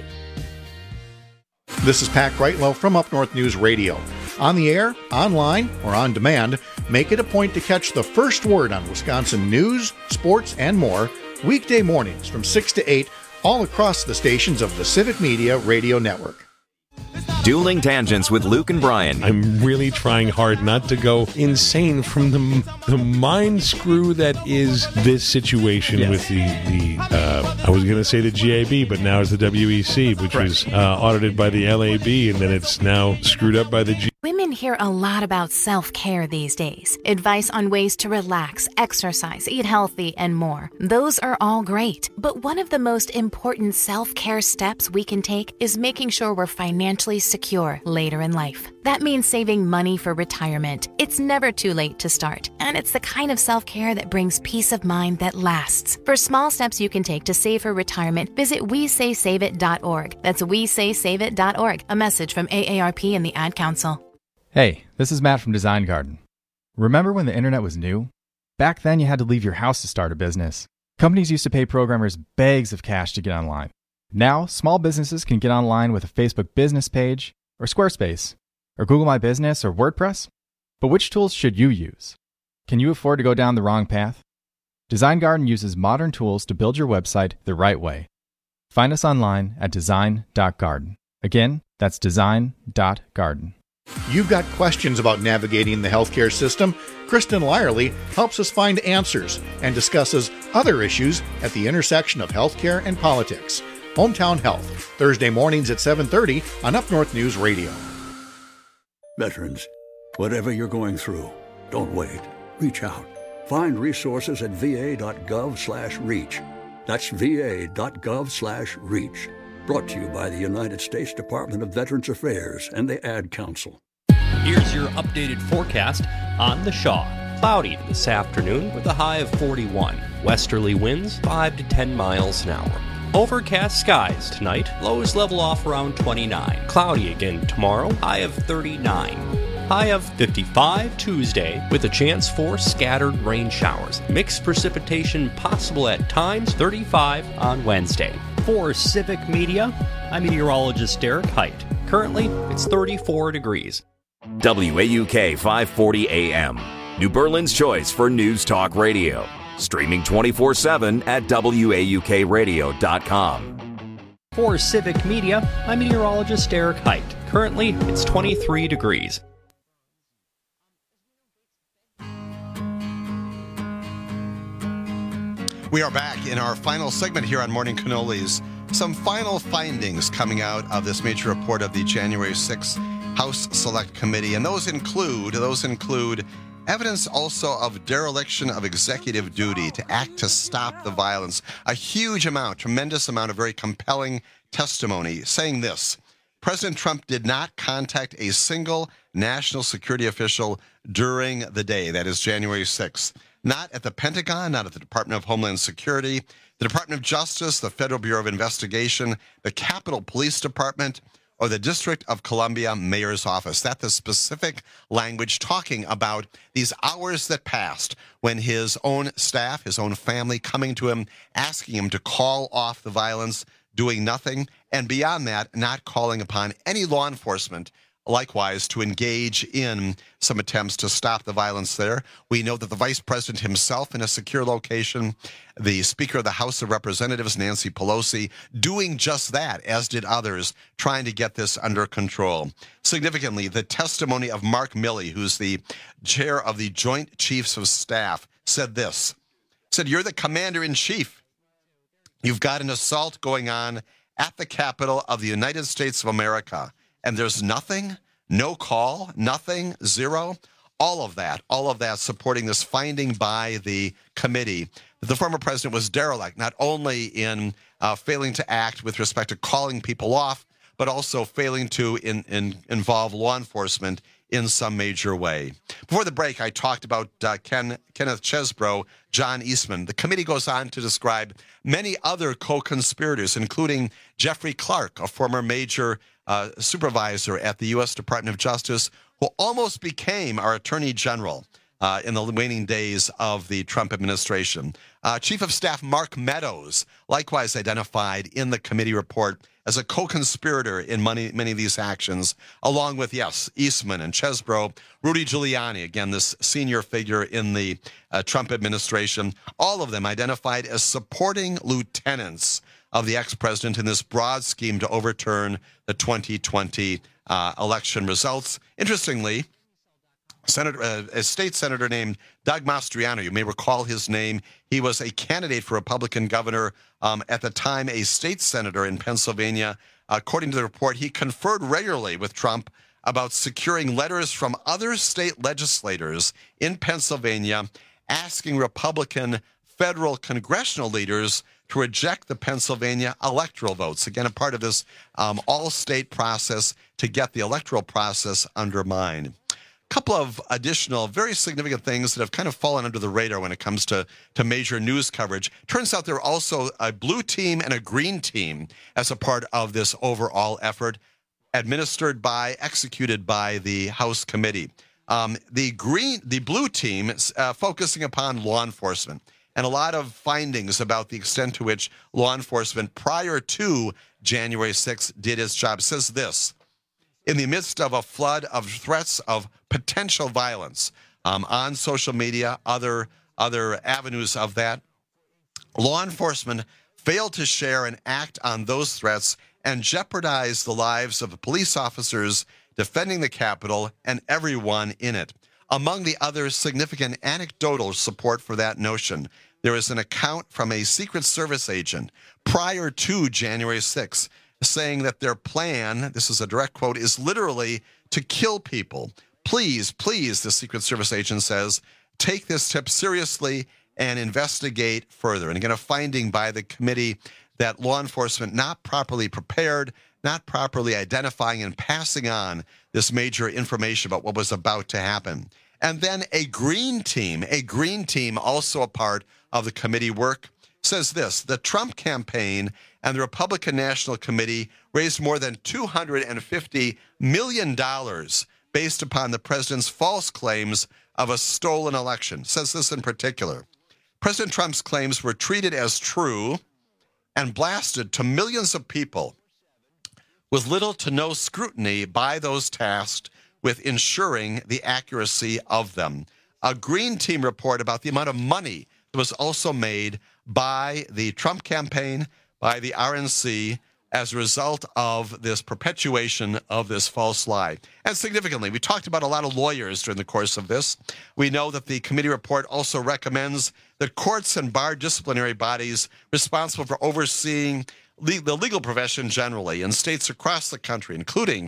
This is Pat Greitlow from Up North News Radio. On the air, online, or on demand, make it a point to catch the first word on Wisconsin news, sports, and more weekday mornings from six to eight all across the stations of the Civic Media Radio Network. It's not Dueling Tangents with Luke and Brian. I'm really trying hard not to go insane from the the mind screw that is this situation yes. with the, the uh, I was going to say the G A B, but now it's the W E C, which right. was uh, audited by the L A B, and then it's now screwed up by the G. Women hear a lot about self-care these days. Advice on ways to relax, exercise, eat healthy, and more. Those are all great. But one of the most important self-care steps we can take is making sure we're financially secure later in life. That means saving money for retirement. It's never too late to start. And it's the kind of self-care that brings peace of mind that lasts. For small steps you can take to save for retirement, visit we say save it dot org. That's we say save it dot org. A message from A A R P and the Ad Council. Hey, this is Matt from Design Garden. Remember when the internet was new? Back then you had to leave your house to start a business. Companies used to pay programmers bags of cash to get online. Now, small businesses can get online with a Facebook business page, or Squarespace, or Google My Business, or WordPress. But which tools should you use? Can you afford to go down the wrong path? Design Garden uses modern tools to build your website the right way. Find us online at design dot garden. Again, that's design dot garden. You've got questions about navigating the healthcare system? Kristen Lyerly helps us find answers and discusses other issues at the intersection of healthcare and politics. Hometown Health, Thursday mornings at seven thirty on Up North News Radio. Veterans, whatever you're going through, don't wait. Reach out. Find resources at va.gov slash reach. That's va.gov slash reach. Brought to you by the United States Department of Veterans Affairs and the Ad Council. Here's your updated forecast on the Shaw. Cloudy this afternoon with a high of forty-one. Westerly winds five to ten miles an hour. Overcast skies tonight. Lows level off around twenty-nine. Cloudy again tomorrow. High of thirty-nine. High of fifty-five Tuesday with a chance for scattered rain showers. Mixed precipitation possible at times. thirty-five on Wednesday. For Civic Media, I'm meteorologist Derek Height. Currently, it's thirty-four degrees. W A U K five forty A M, New Berlin's choice for news talk radio. Streaming twenty-four seven at W A U K radio dot com. For Civic Media, I'm meteorologist Derek Height. Currently, it's twenty-three degrees. We are back in our final segment here on Morning Cannolis. Some final findings coming out of this major report of the January sixth House Select Committee, and those include those include evidence also of dereliction of executive duty to act to stop the violence. A huge amount, tremendous amount of very compelling testimony saying this: President Trump did not contact a single national security official during the day, that is January sixth. Not at the Pentagon, not at the Department of Homeland Security, the Department of Justice, the Federal Bureau of Investigation, the Capitol Police Department, or the District of Columbia Mayor's Office. That's the specific language talking about these hours that passed when his own staff, his own family coming to him, asking him to call off the violence, doing nothing, and beyond that, not calling upon any law enforcement likewise to engage in some attempts to stop the violence there. We know that the vice president himself in a secure location, the Speaker of the House of Representatives, Nancy Pelosi, doing just that, as did others, trying to get this under control. Significantly, the testimony of Mark Milley, who's the chair of the Joint Chiefs of Staff, said this, said, "You're the commander-in-chief. You've got an assault going on at the Capitol of the United States of America. And there's nothing, no call, nothing, zero, all of that, all of that supporting this finding by the committee that the former president was derelict, not only in uh, failing to act with respect to calling people off, but also failing to in, in, involve law enforcement in some major way. Before the break, I talked about uh, Ken, Kenneth Chesbro, John Eastman. The committee goes on to describe many other co-conspirators, including Jeffrey Clark, a former major uh, supervisor at the U S Department of Justice, who almost became our Attorney General uh, in the waning days of the Trump administration. Uh, Chief of Staff Mark Meadows, likewise identified in the committee report as a co-conspirator in many, many of these actions, along with, yes, Eastman and Chesbro, Rudy Giuliani, again, this senior figure in the uh, Trump administration, all of them identified as supporting lieutenants of the ex-president in this broad scheme to overturn the twenty twenty uh, election results. Interestingly, Senator, uh, a state senator named Doug Mastriano, you may recall his name. He was a candidate for Republican governor, um, at the time a state senator in Pennsylvania. According to the report, he conferred regularly with Trump about securing letters from other state legislators in Pennsylvania asking Republican federal congressional leaders to reject the Pennsylvania electoral votes. Again, a part of this um, all-state process to get the electoral process undermined. A couple of additional very significant things that have kind of fallen under the radar when it comes to, to major news coverage. Turns out there are also a blue team and a green team as a part of this overall effort, administered by, executed by the House committee. Um, the green, the blue team is uh, focusing upon law enforcement, and a lot of findings about the extent to which law enforcement prior to January sixth did its job. It says this: in the midst of a flood of threats of potential violence um, on social media, other other avenues of that, law enforcement failed to share and act on those threats and jeopardize the lives of the police officers defending the Capitol and everyone in it. Among the other significant anecdotal support for that notion, there is an account from a Secret Service agent prior to January sixth saying that their plan, this is a direct quote, is literally to kill people. Please, please, the Secret Service agent says, take this tip seriously and investigate further. And again, a finding by the committee that law enforcement not properly prepared, not properly identifying and passing on this major information about what was about to happen. And then a green team, a green team also a part of the committee work, says this: the Trump campaign and the Republican National Committee raised more than two hundred fifty million dollars based upon the president's false claims of a stolen election. Says this in particular: President Trump's claims were treated as true and blasted to millions of people with little to no scrutiny by those tasked with ensuring the accuracy of them. A green team report about the amount of money that was also made by the Trump campaign, by the R N C, as a result of this perpetuation of this false lie. And significantly, we talked about a lot of lawyers during the course of this. We know that the committee report also recommends that courts and bar disciplinary bodies responsible for overseeing le- the legal profession generally in states across the country, including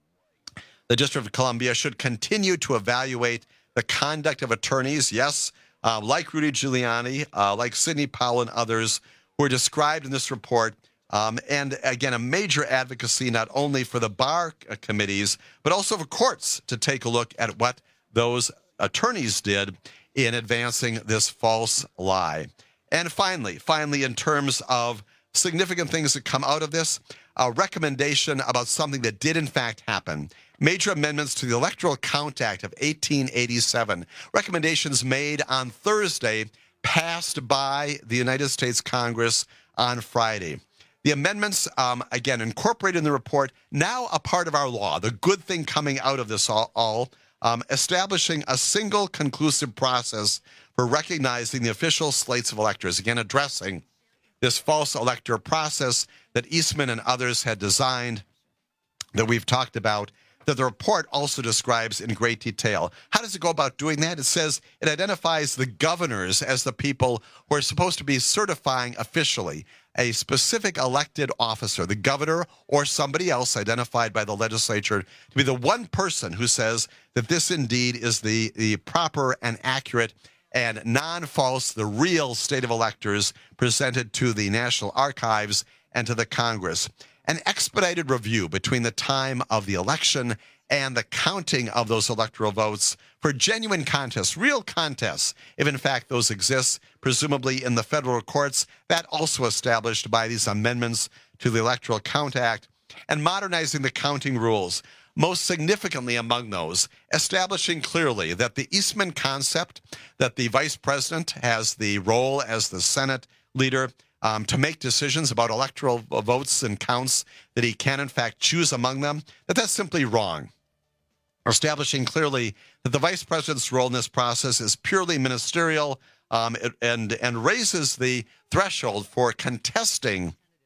the District of Columbia, should continue to evaluate the conduct of attorneys, yes, uh, like Rudy Giuliani, uh, like Sidney Powell and others who are described in this report. Um, and again, a major advocacy not only for the bar uh, committees, but also for courts to take a look at what those attorneys did in advancing this false lie. And finally, finally, in terms of significant things that come out of this, a recommendation about something that did in fact happen. Major amendments to the Electoral Count Act of eighteen eighty-seven. Recommendations made on Thursday, passed by the United States Congress on Friday. The amendments, um, again, incorporated in the report, now a part of our law. The good thing coming out of this all, all um, establishing a single conclusive process for recognizing the official slates of electors. Again, addressing this false elector process that Eastman and others had designed, that we've talked about, that the report also describes in great detail. How does it go about doing that? It says it identifies the governors as the people who are supposed to be certifying officially a specific elected officer, the governor or somebody else identified by the legislature, to be the one person who says that this indeed is the, the proper and accurate and non-false, the real state of electors presented to the National Archives and to the Congress. An expedited review between the time of the election and the counting of those electoral votes for genuine contests, real contests, if in fact those exist, presumably in the federal courts, that also established by these amendments to the Electoral Count Act, and modernizing the counting rules. Most significantly among those, establishing clearly that the Eastman concept, that the vice president has the role as the Senate leader um, to make decisions about electoral votes and counts, that he can in fact choose among them, that that's simply wrong. Establishing clearly that the vice president's role in this process is purely ministerial um, and, and raises the threshold for contesting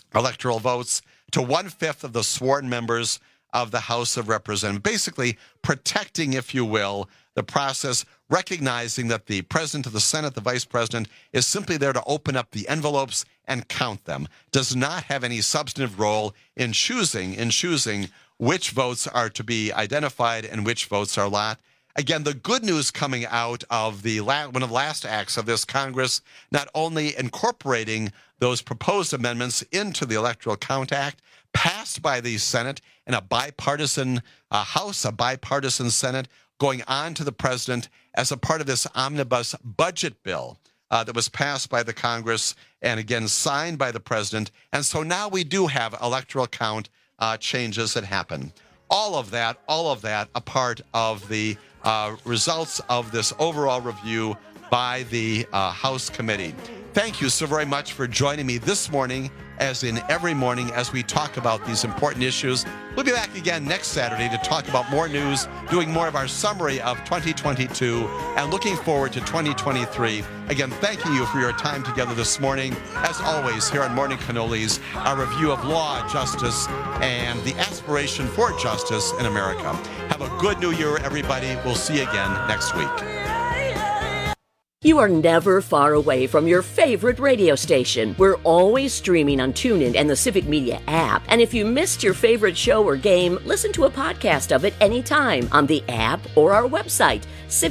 electoral votes to one-fifth of the sworn members of the House of Representatives, basically protecting, if you will, the process, recognizing that the president of the Senate, the vice president, is simply there to open up the envelopes and count them, does not have any substantive role in choosing, in choosing which votes are to be identified and which votes are not. Again, the good news coming out of the la- one of the last acts of this Congress, not only incorporating those proposed amendments into the Electoral Count Act, passed by the Senate in a bipartisan uh, House, a bipartisan Senate, going on to the president as a part of this omnibus budget bill uh, that was passed by the Congress and, again, signed by the president. And so now we do have electoral count uh, changes that happen. All of that, all of that, a part of the uh, results of this overall review by the uh, House committee. Thank you so very much for joining me this morning, as in every morning, as we talk about these important issues. We'll be back again next Saturday to talk about more news, doing more of our summary of twenty twenty-two, and looking forward to twenty twenty-three. Again, thanking you for your time together this morning. As always, here on Morning Cannolis, our review of law, justice, and the aspiration for justice in America. Have a good new year, everybody. We'll see you again next week. You are never far away from your favorite radio station. We're always streaming on TuneIn and the Civic Media app. And if you missed your favorite show or game, listen to a podcast of it anytime on the app or our website,